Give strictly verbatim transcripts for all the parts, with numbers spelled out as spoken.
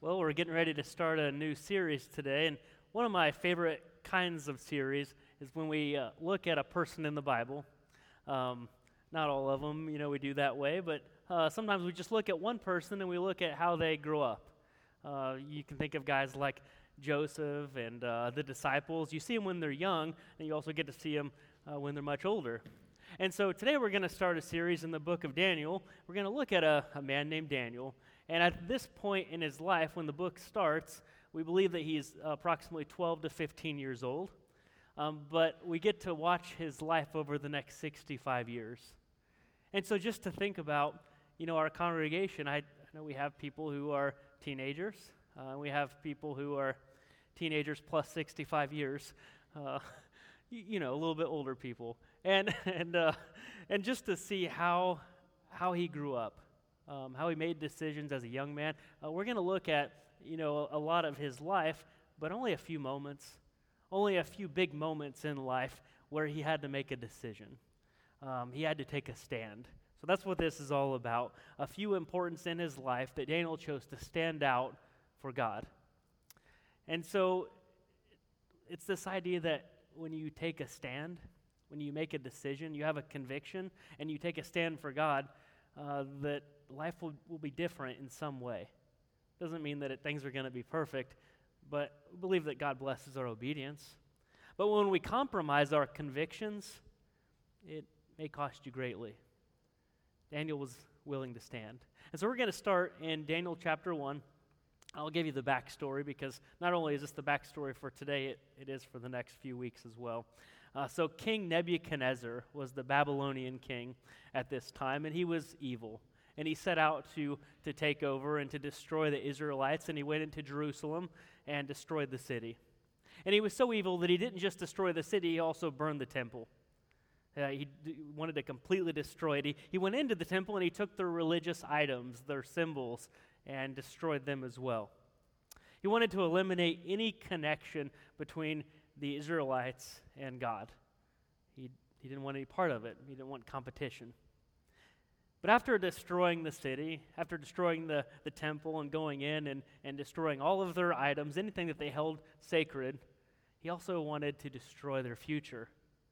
Well, we're getting ready to start a new series today, and one of my favorite kinds of series is when we uh, look at a person in the Bible. Um, not all of them, you know, we do that way, but uh, sometimes we just look at one person and we look at how they grew up. Uh, you can think of guys like Joseph and uh, the disciples. You see them when they're young, and you also get to see them uh, when they're much older. And so today we're going to start a series in the book of Daniel. We're going to look at a, a man named Daniel. And at this point in his life, when the book starts, we believe that he's approximately twelve to fifteen years old. Um, but we get to watch his life over the next sixty-five years. And so just to think about, you know, our congregation, I, I know we have people who are teenagers. Uh, we have people who are teenagers plus sixty-five years. Uh, you, you know, a little bit older people. And and uh, and just to see how how he grew up. Um, how he made decisions as a young man. Uh, we're going to look at, you know, a, a lot of his life, but only a few moments, only a few big moments in life where he had to make a decision. Um, he had to take a stand. So that's what this is all about. A few importance in his life that Daniel chose to stand out for God. And so it's this idea that when you take a stand, when you make a decision, you have a conviction, and you take a stand for God, uh, that life will, will be different in some way. Doesn't mean that it, things are going to be perfect, but we believe that God blesses our obedience. But when we compromise our convictions, it may cost you greatly. Daniel was willing to stand. And so we're going to start in Daniel chapter one. I'll give you the backstory because not only is this the backstory for today, it, it is for the next few weeks as well. Uh, so King Nebuchadnezzar was the Babylonian king at this time, and he was evil. And he set out to, to take over and to destroy the Israelites, and he went into Jerusalem and destroyed the city. And he was so evil that he didn't just destroy the city, he also burned the temple. Uh, he d- wanted to completely destroy it. He, he went into the temple and he took their religious items, their symbols, and destroyed them as well. He wanted to eliminate any connection between the Israelites and God. He, he didn't want any part of it. He didn't want competition. But after destroying the city, after destroying the, the temple and going in and, and destroying all of their items, anything that they held sacred, he also wanted to destroy their future.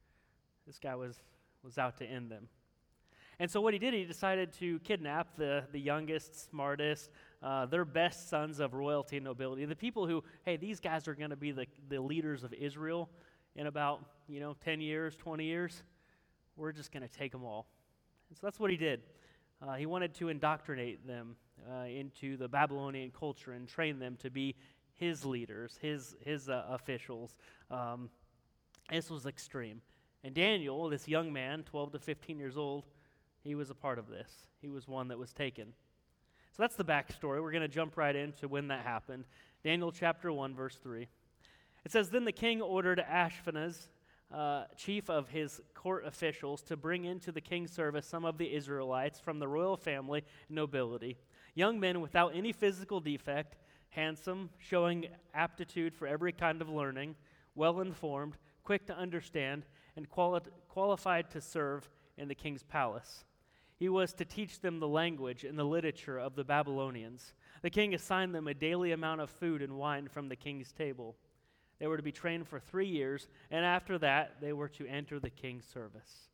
This guy was, was out to end them. And so what he did, he decided to kidnap the, the youngest, smartest, uh, their best sons of royalty and nobility, the people who, hey, these guys are going to be the, the leaders of Israel in about, you know, ten years, twenty years. We're just going to take them all. And so that's what he did. Uh, he wanted to indoctrinate them uh, into the Babylonian culture and train them to be his leaders, his his uh, officials. Um, this was extreme. And Daniel, this young man, twelve to fifteen years old, he was a part of this. He was one that was taken. So that's the backstory. We're going to jump right into when that happened. Daniel chapter one, verse three. It says, "Then the king ordered Ashpenaz, Uh, chief of his court officials, to bring into the king's service some of the Israelites from the royal family and nobility, young men without any physical defect, handsome, showing aptitude for every kind of learning, well-informed, quick to understand, and quali- qualified to serve in the king's palace. He was to teach them the language and the literature of the Babylonians. The king assigned them a daily amount of food and wine from the king's table. They were to be trained for three years, and after that, they were to enter the king's service."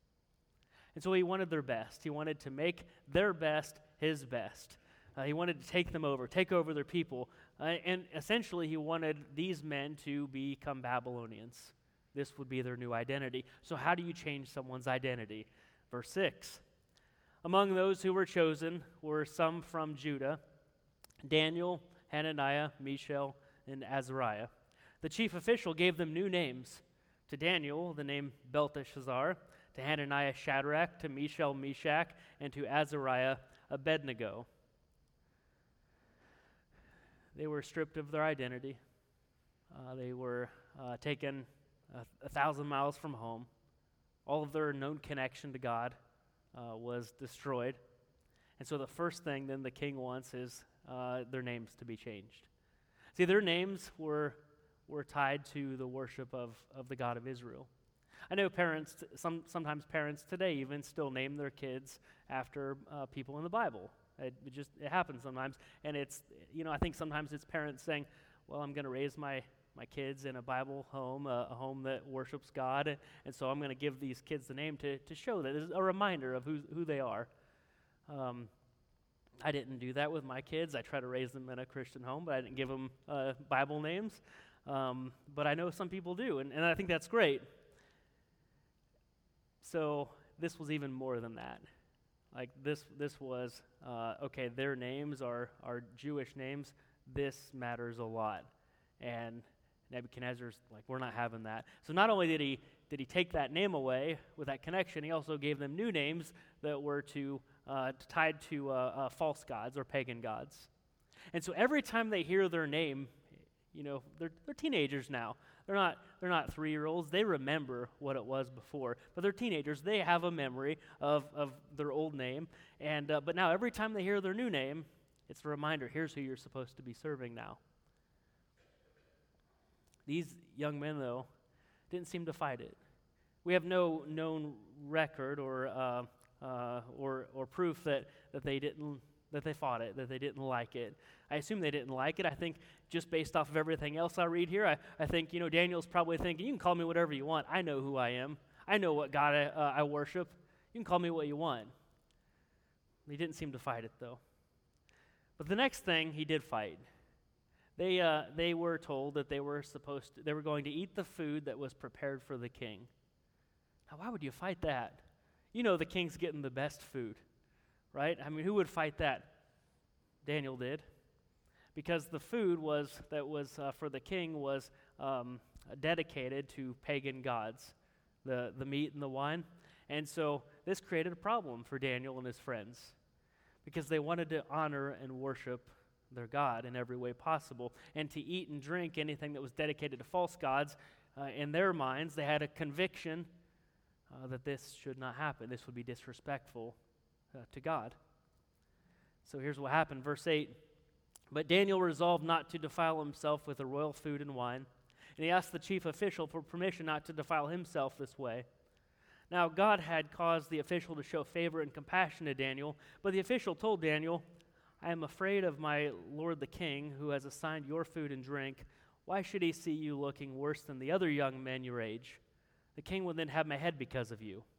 And so he wanted their best. He wanted to make their best his best. Uh, he wanted to take them over, take over their people. Uh, and essentially, he wanted these men to become Babylonians. This would be their new identity. So how do you change someone's identity? Verse six. "Among those who were chosen were some from Judah, Daniel, Hananiah, Mishael, and Azariah. The chief official gave them new names. To Daniel, the name Belteshazzar, to Hananiah, Shadrach, to Mishael, Meshach, and to Azariah, Abednego." They were stripped of their identity. Uh, they were uh, taken a, a thousand miles from home. All of their known connection to God uh, was destroyed. And so the first thing then the king wants is uh, their names to be changed. See, their names were were tied to the worship of, of the God of Israel. I know parents, some sometimes parents today even still name their kids after uh, people in the Bible. It, it just it happens sometimes, and it's you know I think sometimes it's parents saying, "Well, I'm going to raise my my kids in a Bible home, uh, a home that worships God, and, and so I'm going to give these kids the name to to show that it's a reminder of who who they are." Um, I didn't do that with my kids. I try to raise them in a Christian home, but I didn't give them uh, Bible names. Um, but I know some people do, and, and I think that's great. So this was even more than that. Like this, this was uh, okay. Their names are are Jewish names. This matters a lot, and Nebuchadnezzar's like, we're not having that. So not only did he did he take that name away with that connection, he also gave them new names that were to uh, tied to uh, uh, false gods or pagan gods. And so every time they hear their name, you know, they're they're teenagers now. They're not they're not three-year-olds. They remember what it was before, but they're teenagers. They have a memory of of their old name, and uh, but now every time they hear their new name, it's a reminder. Here's who you're supposed to be serving now. These young men, though, didn't seem to fight it. We have no known record or uh, uh, or or proof that that they didn't. that they fought it, that they didn't like it. I assume they didn't like it. I think just based off of everything else I read here, I, I think, you know, Daniel's probably thinking, you can call me whatever you want. I know who I am. I know what God I, uh, I worship. You can call me what you want. He didn't seem to fight it, though. But the next thing, he did fight. They uh, they were told that they were supposed to, they were going to eat the food that was prepared for the king. Now, why would you fight that? You know the king's getting the best food. Right? I mean, who would fight that? Daniel did. Because the food was that was uh, for the king was um, dedicated to pagan gods, the, the meat and the wine. And so this created a problem for Daniel and his friends because they wanted to honor and worship their God in every way possible. And to eat and drink anything that was dedicated to false gods, uh, in their minds, they had a conviction uh, that this should not happen. This would be disrespectful Uh, to God. So here's what happened, verse eight. But Daniel resolved not to defile himself with the royal food and wine, and he asked the chief official for permission not to defile himself this way. Now God had caused the official to show favor and compassion to Daniel, but the official told Daniel, I am afraid of my lord the king, who has assigned your food and drink. Why should he see you looking worse than the other young men your age? The king will then have my head because of you.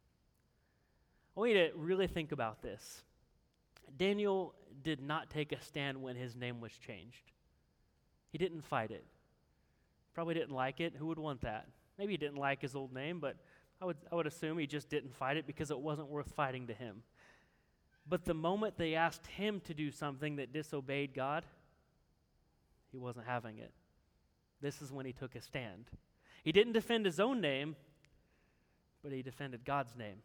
I want you to really think about this. Daniel did not take a stand when his name was changed. He didn't fight it. Probably didn't like it. Who would want that? Maybe he didn't like his old name, but I would I would assume he just didn't fight it because it wasn't worth fighting to him. But the moment they asked him to do something that disobeyed God, he wasn't having it. This is when he took a stand. He didn't defend his own name, but he defended God's name.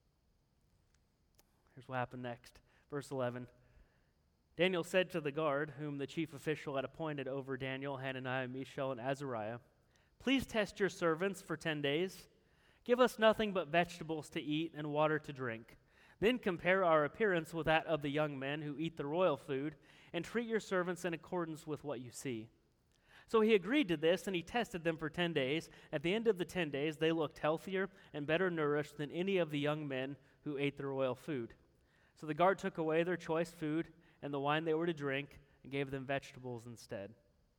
Here's what happened next. Verse eleven. Daniel said to the guard, whom the chief official had appointed over Daniel, Hananiah, Mishael, and Azariah, please test your servants for ten days. Give us nothing but vegetables to eat and water to drink. Then compare our appearance with that of the young men who eat the royal food, and treat your servants in accordance with what you see. So he agreed to this, and he tested them for ten days. At the end of the ten days, they looked healthier and better nourished than any of the young men who ate the royal food. So the guard took away their choice food and the wine they were to drink and gave them vegetables instead.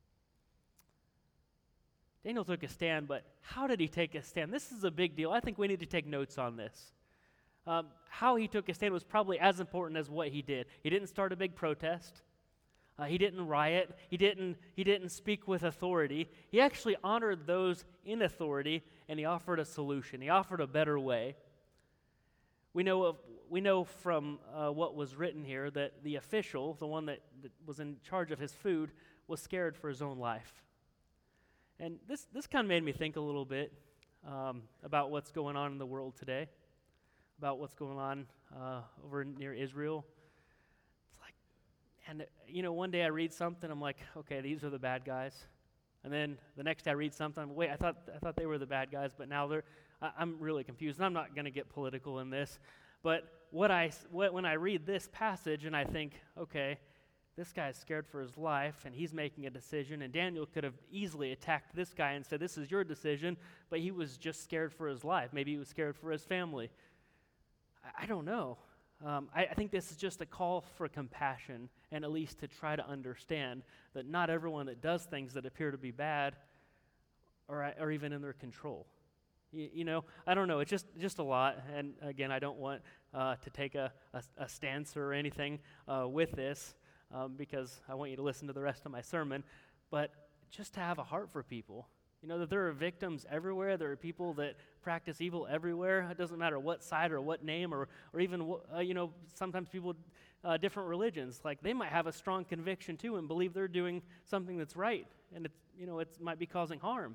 Daniel took a stand, but how did he take a stand? This is a big deal. I think we need to take notes on this. Um, how he took a stand was probably as important as what he did. He didn't start a big protest. Uh, he didn't riot. He didn't, he didn't speak with authority. He actually honored those in authority, and he offered a solution. He offered a better way. We know of, we know from uh, what was written here that the official, the one that, that was in charge of his food, was scared for his own life. And this, this kind of made me think a little bit um, about what's going on in the world today, about what's going on uh, over near Israel. It's like, and you know, one day I read something, I'm like, okay, these are the bad guys. And then the next day I read something, I'm, wait, I thought I thought they were the bad guys, but now they're. I, I'm really confused. And I'm not going to get political in this, but what I what, when I read this passage and I think, okay, this guy's scared for his life, and he's making a decision, and Daniel could have easily attacked this guy and said, this is your decision, but he was just scared for his life. Maybe he was scared for his family. I, I don't know. Um, I, I think this is just a call for compassion, and at least to try to understand that not everyone that does things that appear to be bad are, are even in their control. You, you know, I don't know. It's just, just a lot, and again, I don't want uh, to take a, a, a stance or anything uh, with this, Um, because I want you to listen to the rest of my sermon, but just to have a heart for people. You know, that there are victims everywhere. There are people that practice evil everywhere. It doesn't matter what side or what name or, or even, uh, you know, sometimes people, uh, different religions, like they might have a strong conviction too and believe they're doing something that's right, and it's, you know, it might be causing harm.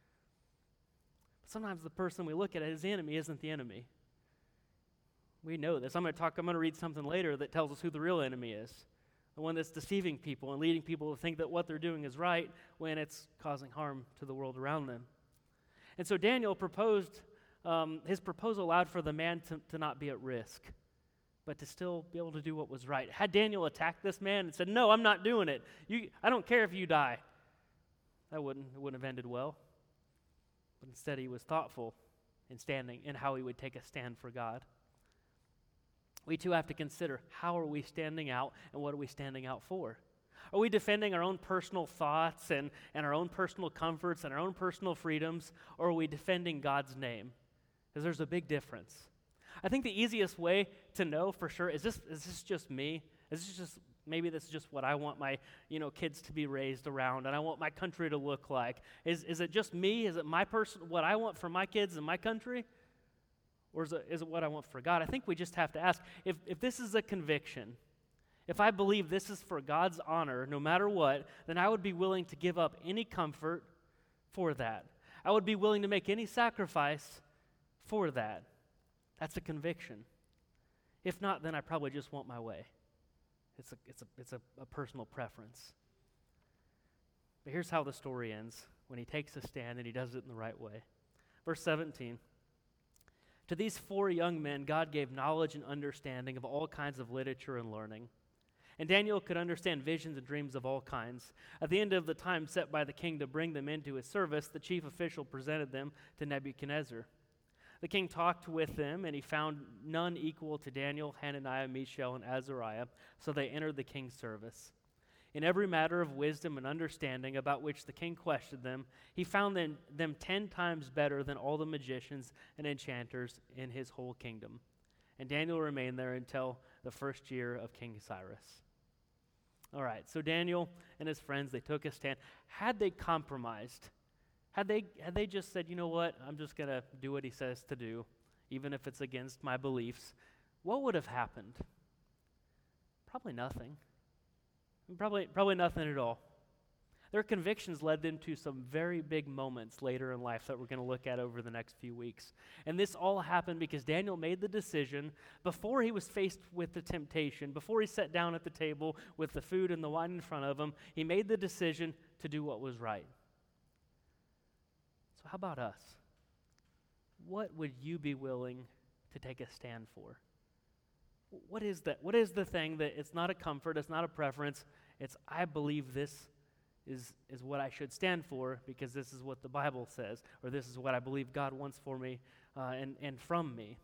But sometimes the person we look at as the enemy isn't the enemy. We know this. I'm going to talk, I'm going to read something later that tells us who the real enemy is. The one that's deceiving people and leading people to think that what they're doing is right when it's causing harm to the world around them. And so Daniel proposed, um, his proposal allowed for the man to, to not be at risk, but to still be able to do what was right. Had Daniel attacked this man and said, no, I'm not doing it. You, I don't care if you die. That wouldn't, it wouldn't have ended well. But instead he was thoughtful in standing, in how he would take a stand for God. We too have to consider, how are we standing out and what are we standing out for? Are we defending our own personal thoughts and, and our own personal comforts and our own personal freedoms, or are we defending God's name? Because there's a big difference. I think the easiest way to know for sure, is this is this just me? Is this just, maybe this is just what I want my you know kids to be raised around and I want my country to look like. Is, is it just me? Is it my person, what I want for my kids and my country? Or is it, is it what I want for God? I think we just have to ask, if, if this is a conviction, if I believe this is for God's honor, no matter what, then I would be willing to give up any comfort for that. I would be willing to make any sacrifice for that. That's a conviction. If not, then I probably just want my way. It's a, it's a, it's a, a personal preference. But here's how the story ends, when he takes a stand and he does it in the right way. Verse seventeen. To these four young men, God gave knowledge and understanding of all kinds of literature and learning. And Daniel could understand visions and dreams of all kinds. At the end of the time set by the king to bring them into his service, the chief official presented them to Nebuchadnezzar. The king talked with them, and he found none equal to Daniel, Hananiah, Mishael, and Azariah, so they entered the king's service. In every matter of wisdom and understanding about which the king questioned them, he found them, them ten times better than all the magicians and enchanters in his whole kingdom. And Daniel remained there until the first year of King Cyrus. All right, so Daniel and his friends, they took a stand. Had they compromised, had they, had they just said, you know what, I'm just going to do what he says to do, even if it's against my beliefs, what would have happened? Probably nothing. Probably, probably nothing at all. Their convictions led them to some very big moments later in life that we're going to look at over the next few weeks. And this all happened because Daniel made the decision before he was faced with the temptation, before he sat down at the table with the food and the wine in front of him, he made the decision to do what was right. So how about us? What would you be willing to take a stand for? What is that? What is the thing that it's not a comfort, it's not a preference, it's I believe this is, is what I should stand for because this is what the Bible says, or this is what I believe God wants for me uh, and, and from me.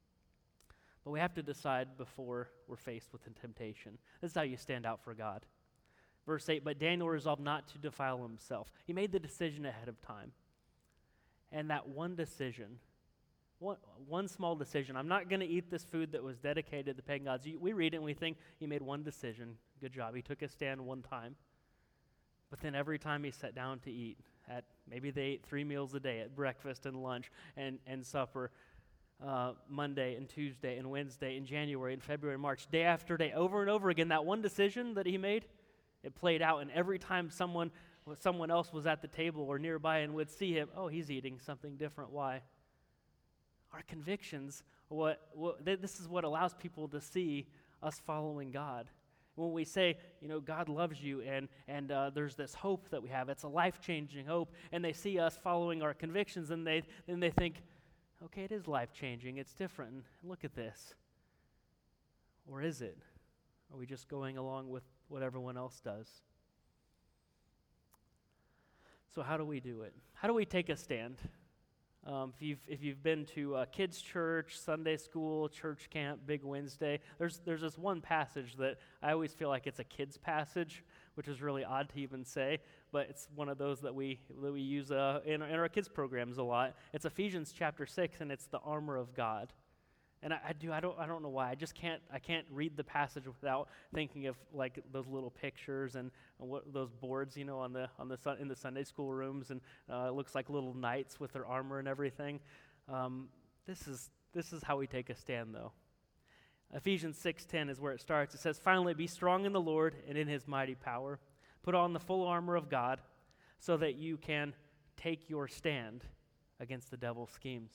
But we have to decide before we're faced with the temptation. This is how you stand out for God. Verse eight, but Daniel resolved not to defile himself. He made the decision ahead of time. And that one decision, One, one small decision. I'm not going to eat this food that was dedicated to the pagan gods. We read it and we think he made one decision. Good job. He took a stand one time. But then every time he sat down to eat, at maybe they ate three meals a day, at breakfast and lunch and, and supper, uh, Monday and Tuesday and Wednesday and January and February and March, day after day, over and over again, that one decision that he made, it played out. And every time someone, someone else was at the table or nearby and would see him, oh, he's eating something different. Why? Our convictions, what, what th- this is what allows people to see us following God. When we say, you know, God loves you and, and uh, there's this hope that we have, it's a life-changing hope, and they see us following our convictions, and they then they think, okay, it is life-changing, it's different, and look at this. Or is it? Are we just going along with what everyone else does? So how do we do it? How do we take a stand? Um, if you've if you've been to uh, kids' church, Sunday school, church camp, Big Wednesday, there's there's this one passage that I always feel like it's a kids' passage, which is really odd to even say, but it's one of those that we that we use uh, in, in our kids' programs a lot. It's Ephesians chapter six, and it's the armor of God. And I, I do I don't I don't know why I just can't I can't read the passage without thinking of like those little pictures and, and what those boards, you know, on the on the sun, in the Sunday school rooms, and uh, it looks like little knights with their armor and everything. Um, this is this is how we take a stand, though. Ephesians six ten is where it starts. It says, "Finally, be strong in the Lord and in His mighty power. Put on the full armor of God, so that you can take your stand against the devil's schemes.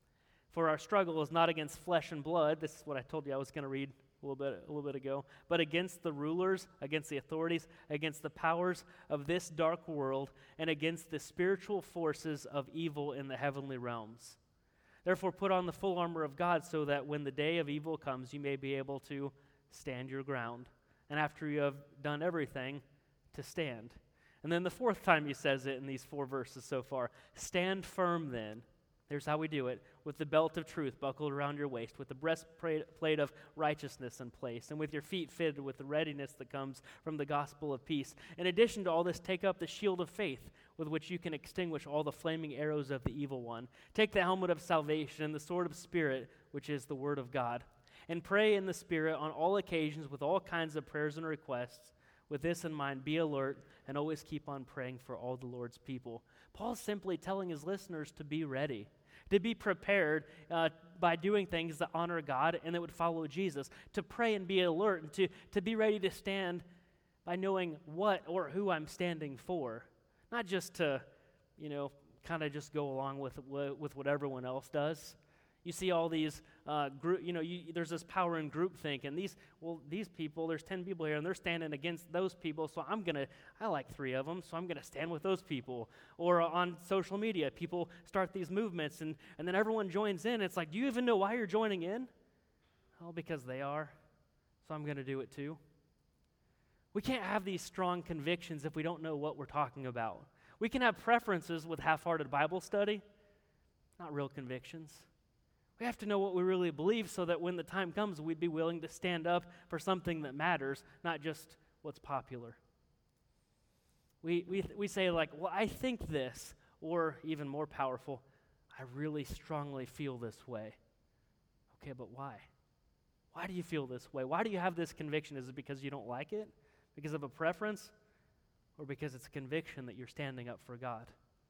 For our struggle is not against flesh and blood," this is what I told you I was going to read a little bit a little bit ago, "but against the rulers, against the authorities, against the powers of this dark world, and against the spiritual forces of evil in the heavenly realms. Therefore put on the full armor of God, so that when the day of evil comes, you may be able to stand your ground. And after you have done everything, to stand." And then the fourth time he says it in these four verses so far, "Stand firm then." There's how we do it. "With the belt of truth buckled around your waist, with the breastplate of righteousness in place, and with your feet fitted with the readiness that comes from the gospel of peace. In addition to all this, take up the shield of faith, with which you can extinguish all the flaming arrows of the evil one. Take the helmet of salvation and the sword of Spirit, which is the word of God. And pray in the Spirit on all occasions with all kinds of prayers and requests. With this in mind, be alert and always keep on praying for all the Lord's people." Paul's simply telling his listeners to be ready, to be prepared uh, by doing things that honor God and that would follow Jesus, to pray and be alert, and to, to be ready to stand by knowing what or who I'm standing for. Not just to, you know, kind of just go along with, with what everyone else does. You see all these, uh, group, you know, you, there's this power in groupthink, and these, well, these people, there's ten people here, and they're standing against those people, so I'm going to, I like three of them, so I'm going to stand with those people. Or uh, on social media, people start these movements, and, and then everyone joins in. It's like, do you even know why you're joining in? Oh, because they are, so I'm going to do it too. We can't have these strong convictions if we don't know what we're talking about. We can have preferences with half-hearted Bible study, not real convictions. We have to know what we really believe so that when the time comes, we'd be willing to stand up for something that matters, not just what's popular. We we we say like, well, I think this, or even more powerful, I really strongly feel this way. Okay, but why? Why do you feel this way? Why do you have this conviction? Is it because you don't like it? Because of a preference? Or because it's a conviction that you're standing up for God?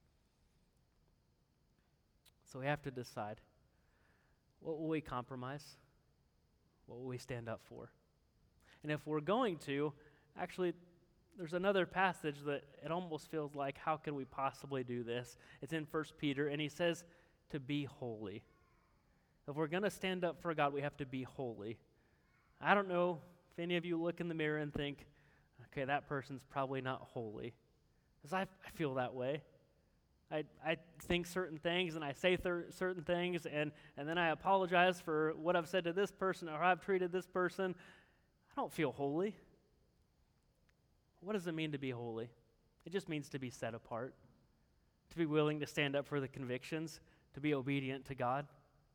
So we have to decide. What will we compromise? What will we stand up for? And if we're going to, actually, there's another passage that it almost feels like, how can we possibly do this? It's in First Peter, and he says to be holy. If we're going to stand up for God, we have to be holy. I don't know if any of you look in the mirror and think, okay, that person's probably not holy. Because I, I feel that way. I, I think certain things and I say thir- certain things and, and then I apologize for what I've said to this person or how I've treated this person. I don't feel holy. What does it mean to be holy? It just means to be set apart, to be willing to stand up for the convictions, to be obedient to God.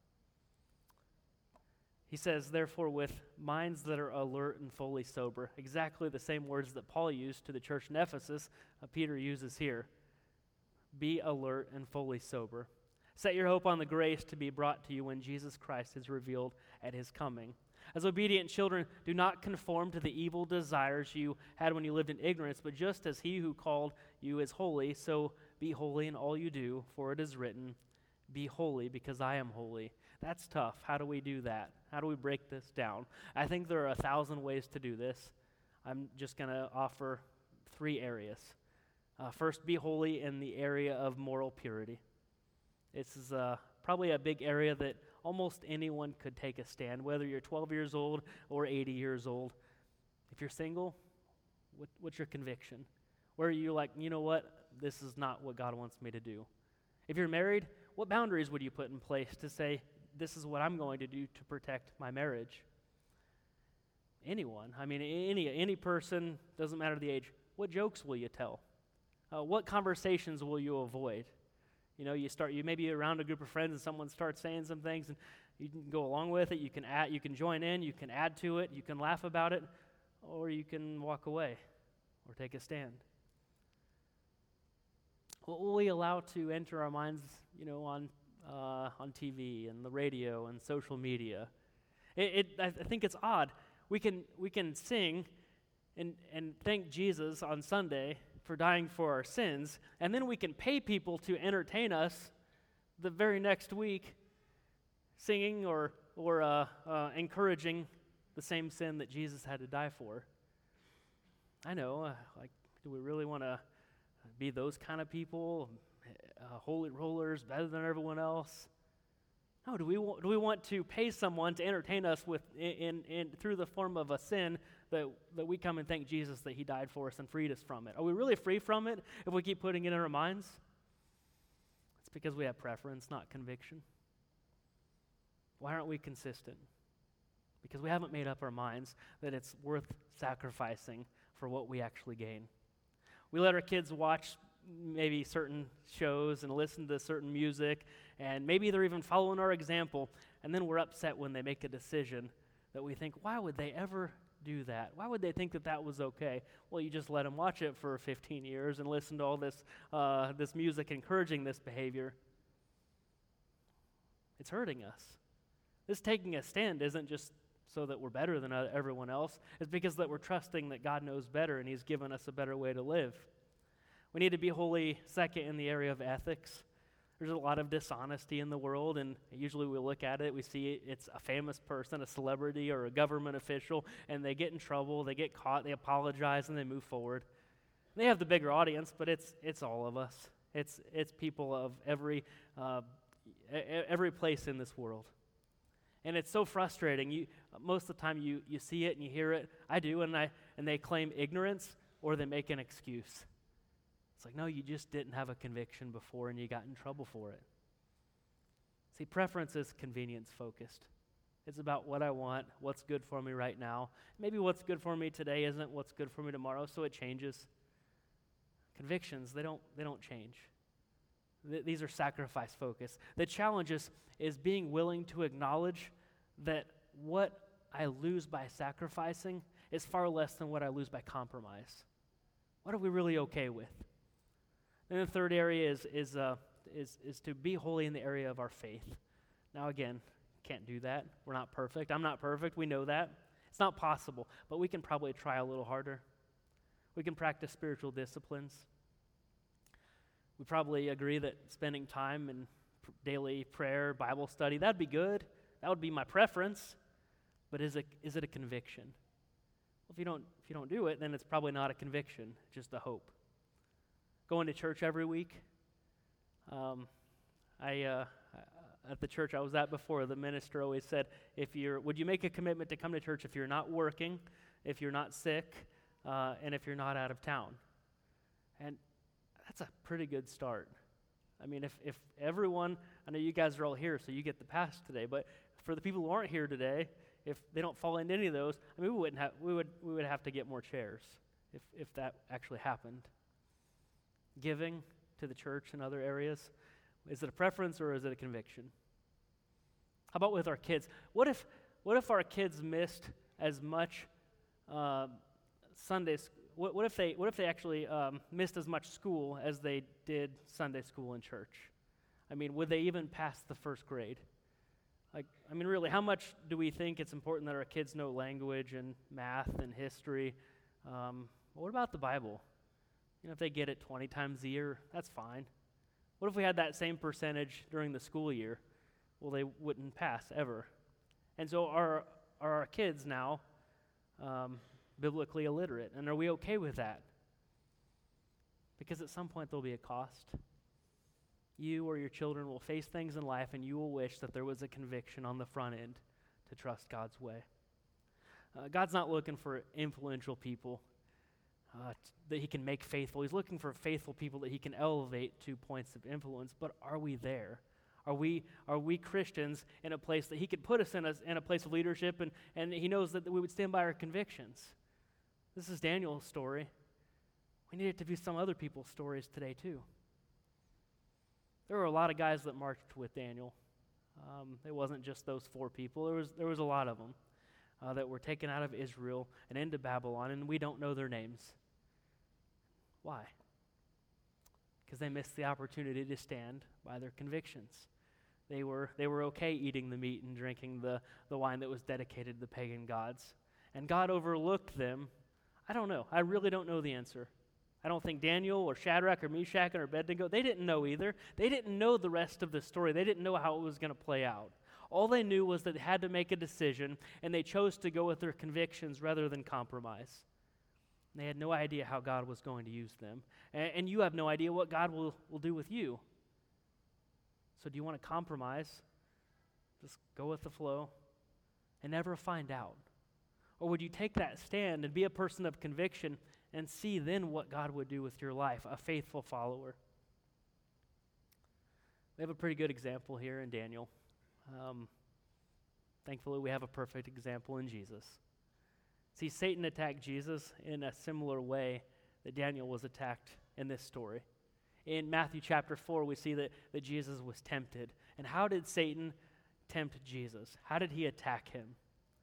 He says, therefore, with minds that are alert and fully sober, exactly the same words that Paul used to the church in Ephesus, uh, Peter uses here. Be alert and fully sober. Set your hope on the grace to be brought to you when Jesus Christ is revealed at his coming. As obedient children, do not conform to the evil desires you had when you lived in ignorance, but just as he who called you is holy, so be holy in all you do, for it is written, be holy because I am holy. That's tough. How do we do that? How do we break this down? I think there are a thousand ways to do this. I'm just going to offer three areas. Uh, first, be holy in the area of moral purity. This is uh, probably a big area that almost anyone could take a stand, whether you're twelve years old or eighty years old. If you're single, what, what's your conviction? Where are you like, you know what, this is not what God wants me to do? If you're married, what boundaries would you put in place to say, this is what I'm going to do to protect my marriage? anyone. I mean, any any person, doesn't matter the age. What jokes will you tell? Uh, what conversations will you avoid? You know, you start, you may be around a group of friends and someone starts saying some things and you can go along with it, you can add, you can join in, you can add to it, you can laugh about it, or you can walk away or take a stand. What will we allow to enter our minds, you know, on uh, on T V and the radio and social media? It, it I think it's odd. We can we can sing and and thank Jesus on Sunday for dying for our sins, and then we can pay people to entertain us the very next week, singing or or uh, uh, encouraging the same sin that Jesus had to die for. I know, uh, like, do we really want to be those kind of people, uh, holy rollers, better than everyone else? No, do we wa- do we want to pay someone to entertain us with in, in, in through the form of a sin that that we come and thank Jesus that He died for us and freed us from it? Are we really free from it if we keep putting it in our minds? It's because we have preference, not conviction. Why aren't we consistent? Because we haven't made up our minds that it's worth sacrificing for what we actually gain. We let our kids watch maybe certain shows and listen to certain music, and maybe they're even following our example, and then we're upset when they make a decision that we think, why would they ever do that? Why would they think that that was okay? Well, you just let them watch it for fifteen years and listen to all this uh, this music encouraging this behavior. It's hurting us. This taking a stand isn't just so that we're better than everyone else. It's because that we're trusting that God knows better and He's given us a better way to live. We need to be holy, second, in the area of ethics. There's a lot of dishonesty in the world, and usually we look at it, we see it's a famous person, a celebrity, or a government official, and they get in trouble, they get caught, they apologize, and they move forward. They have the bigger audience, but it's it's all of us. It's it's people of every uh, every place in this world. And it's so frustrating. You most of the time you you see it and you hear it. I do, and I and they claim ignorance or they make an excuse. It's like, no, you just didn't have a conviction before and you got in trouble for it. See, preference is convenience focused. It's about what I want, what's good for me right now. Maybe what's good for me today isn't what's good for me tomorrow, so it changes. Convictions, they don't they don't change. Th- these are sacrifice focused. The challenge is, is being willing to acknowledge that what I lose by sacrificing is far less than what I lose by compromise. What are we really okay with? And the third area is is uh, is is to be holy in the area of our faith. Now again, can't do that. We're not perfect. I'm not perfect. We know that. It's not possible, but we can probably try a little harder. We can practice spiritual disciplines. We probably agree that spending time in pr- daily prayer, Bible study, that'd be good. That would be my preference. But is it is it a conviction? Well, if you don't if you don't do it, then it's probably not a conviction, just a hope. Going to church every week. Um, I uh, at the church I was at before, the minister always said, "If you're, would you make a commitment to come to church if you're not working, if you're not sick, uh, and if you're not out of town?" And that's a pretty good start. I mean, if if everyone, I know you guys are all here, so you get the pass today. But for the people who aren't here today, if they don't fall into any of those, I mean, we wouldn't have we would we would have to get more chairs if if that actually happened. Giving to the church and other areas, is it a preference or is it a conviction? How about with our kids? What if what if our kids missed as much uh, Sundays? What, what if they what if they actually um, missed as much school as they did Sunday school and church? I mean, would they even pass the first grade? Like, I mean, really, how much do we think it's important that our kids know language and math and history? Um, what about the Bible? You know, if they get it twenty times a year, that's fine. What if we had that same percentage during the school year? Well, they wouldn't pass ever. And so are, are our kids now um, biblically illiterate? And are we okay with that? Because at some point there'll be a cost. You or your children will face things in life and you will wish that there was a conviction on the front end to trust God's way. Uh, God's not looking for influential people Uh, t- that He can make faithful. He's looking for faithful people that He can elevate to points of influence. But are we there? Are we are we Christians in a place that he could put us in a, in a place of leadership, and, and he knows that we would stand by our convictions? This is Daniel's story. We need it to be some other people's stories today too. There were a lot of guys that marched with Daniel. Um, it wasn't just those four people. There was there was a lot of them uh, that were taken out of Israel and into Babylon, and we don't know their names. Why? Because they missed the opportunity to stand by their convictions. They were they were okay eating the meat and drinking the, the wine that was dedicated to the pagan gods. And God overlooked them. I don't know. I really don't know the answer. I don't think Daniel or Shadrach or Meshach or Abednego, they didn't know either. They didn't know the rest of the story. They didn't know how it was going to play out. All they knew was that they had to make a decision, and they chose to go with their convictions rather than compromise. They had no idea how God was going to use them. And, and you have no idea what God will, will do with you. So do you want to compromise? Just go with the flow and never find out? Or would you take that stand and be a person of conviction and see then what God would do with your life, a faithful follower? We have a pretty good example here in Daniel. Um, thankfully, we have a perfect example in Jesus. See, Satan attacked Jesus in a similar way that Daniel was attacked in this story. In Matthew chapter four, we see that, that Jesus was tempted. And how did Satan tempt Jesus? How did he attack him?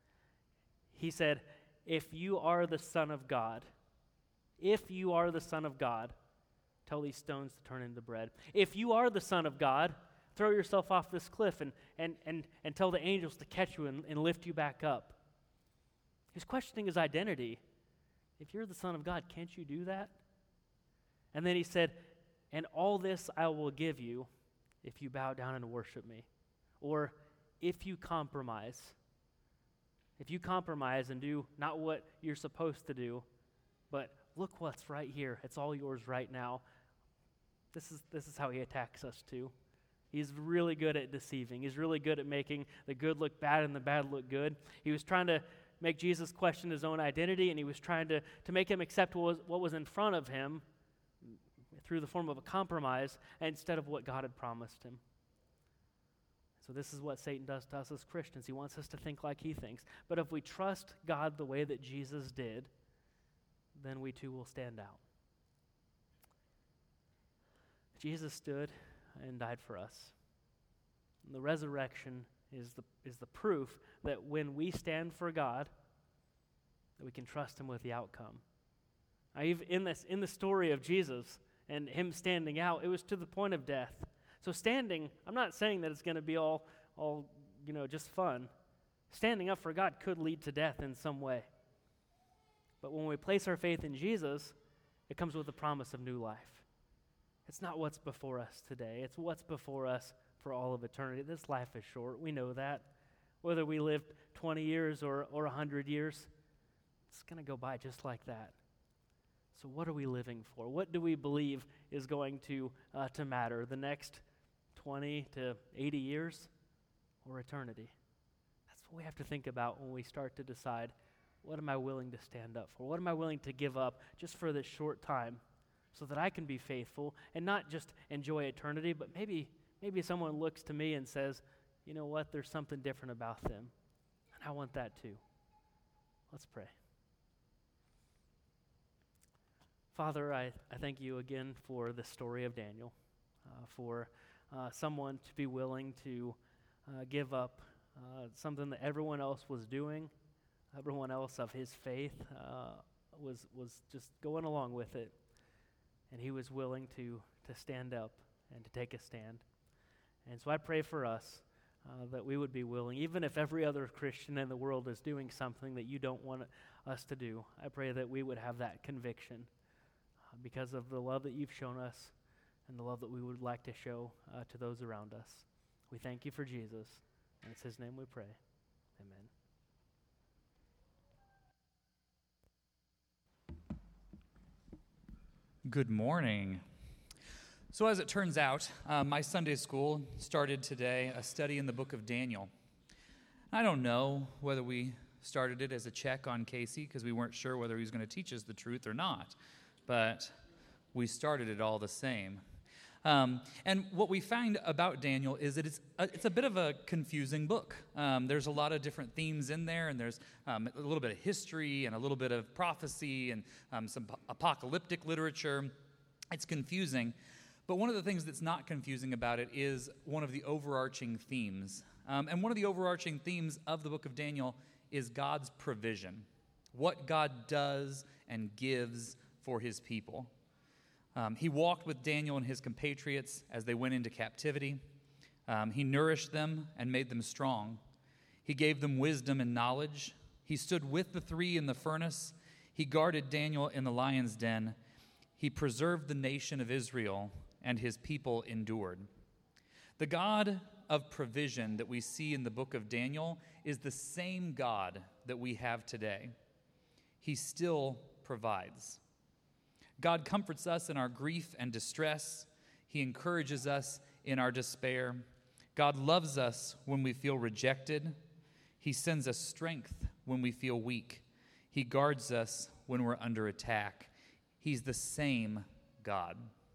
He said, if you are the Son of God, if you are the Son of God, tell these stones to turn into bread. If you are the Son of God, throw yourself off this cliff and, and, and, and tell the angels to catch you and, and lift you back up. He's questioning his identity. If you're the Son of God, can't you do that? And then he said, and all this I will give you if you bow down and worship me. Or if you compromise. If you compromise and do not what you're supposed to do, but look what's right here. It's all yours right now. This is this is how he attacks us too. He's really good at deceiving. He's really good at making the good look bad and the bad look good. He was trying to make Jesus question his own identity, and he was trying to, to make him accept what was, what was in front of him through the form of a compromise instead of what God had promised him. So this is what Satan does to us as Christians. He wants us to think like he thinks. But if we trust God the way that Jesus did, then we too will stand out. Jesus stood and died for us. And the resurrection is the is the proof that when we stand for God, that we can trust him with the outcome. Now, in this in the story of Jesus and him standing out, it was to the point of death. So standing, I'm not saying that it's going to be all all you know just fun. Standing up for God could lead to death in some way. But when we place our faith in Jesus, it comes with the promise of new life. It's not what's before us today. It's what's before us for all of eternity. This life is short. We know that. Whether we live twenty years or, or one hundred years, it's going to go by just like that. So what are we living for? What do we believe is going to, uh, to matter? The next twenty to eighty years or eternity? That's what we have to think about when we start to decide, what am I willing to stand up for? What am I willing to give up just for this short time so that I can be faithful and not just enjoy eternity, but maybe maybe someone looks to me and says, you know what, there's something different about them, and I want that too. Let's pray. Father, I, I thank you again for the story of Daniel, uh, for uh, someone to be willing to uh, give up uh, something that everyone else was doing. Everyone else of his faith uh, was was just going along with it, and he was willing to to stand up and to take a stand. And so I pray for us uh, that we would be willing, even if every other Christian in the world is doing something that you don't want us to do. I pray that we would have that conviction uh, because of the love that you've shown us and the love that we would like to show uh, to those around us. We thank you for Jesus, and it's his name we pray. Amen. Good morning. So as it turns out, uh, my Sunday school started today a study in the book of Daniel. I don't know whether we started it as a check on Casey because we weren't sure whether he was going to teach us the truth or not, but we started it all the same. Um, and what we find about Daniel is that it's a, it's a bit of a confusing book. Um, there's a lot of different themes in there, and there's um, a little bit of history and a little bit of prophecy and um, some p- apocalyptic literature. It's confusing. But one of the things that's not confusing about it is one of the overarching themes. Um, and one of the overarching themes of the book of Daniel is God's provision, what God does and gives for his people. Um, he walked with Daniel and his compatriots as they went into captivity. Um, he nourished them and made them strong. He gave them wisdom and knowledge. He stood with the three in the furnace. He guarded Daniel in the lion's den. He preserved the nation of Israel, and his people endured. The God of provision that we see in the book of Daniel is the same God that we have today. He still provides. God comforts us in our grief and distress. He encourages us in our despair. God loves us when we feel rejected. He sends us strength when we feel weak. He guards us when we're under attack. He's the same God.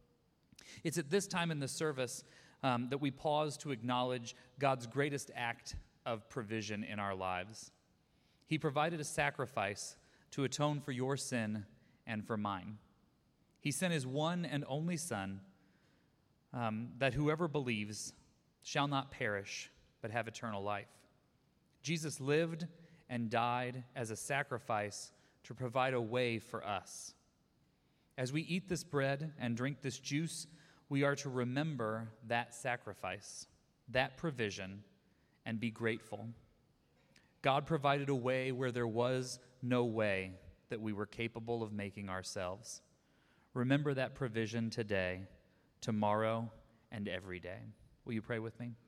It's at this time in the service um, that we pause to acknowledge God's greatest act of provision in our lives. He provided a sacrifice to atone for your sin and for mine. He sent his one and only Son, um, that whoever believes shall not perish, but have eternal life. Jesus lived and died as a sacrifice to provide a way for us. As we eat this bread and drink this juice, we are to remember that sacrifice, that provision, and be grateful. God provided a way where there was no way that we were capable of making ourselves. Remember that provision today, tomorrow, and every day. Will you pray with me?